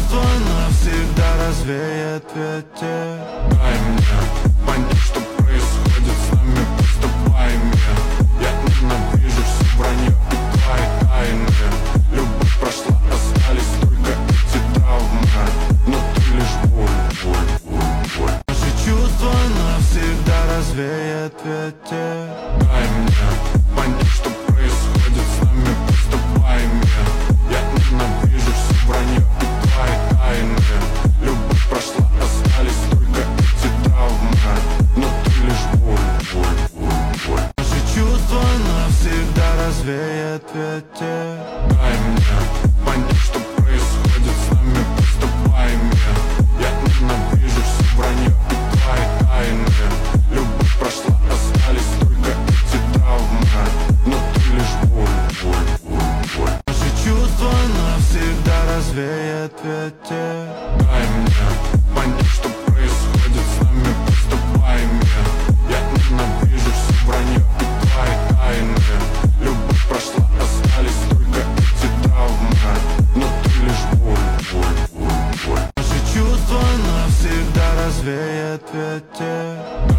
чувства навсегда развеет ветер. Дай мне понять, что происходит с нами, поступай мне. Я ненавижу все вранье и твои тайны. Любовь прошла, остались только эти травмы. Но ты лишь боль. Наши чувства навсегда развеет ветер. Дай мне понять, что происходит с нами, поступай мне. Я ненавижу все вранье и твои тайны. Любовь прошла, остались только эти травмы. Но ты лишь боль. Наши чувства навсегда развеет ветер. Дай мне понять, что происходит с нами, поступай мне. Я ненавижу все вранье и твои тайны. Любовь прошла, остались только эти травмы. Но ты лишь боль. Наши чувства навсегда развеет ветер. Дай мне понять, что происходит с нами, поступай мне. Я ненавижу все вранье и твои тайны. Любовь прошла, остались только эти травмы. Но ты лишь боль. Наши чувства навсегда развеет ветер.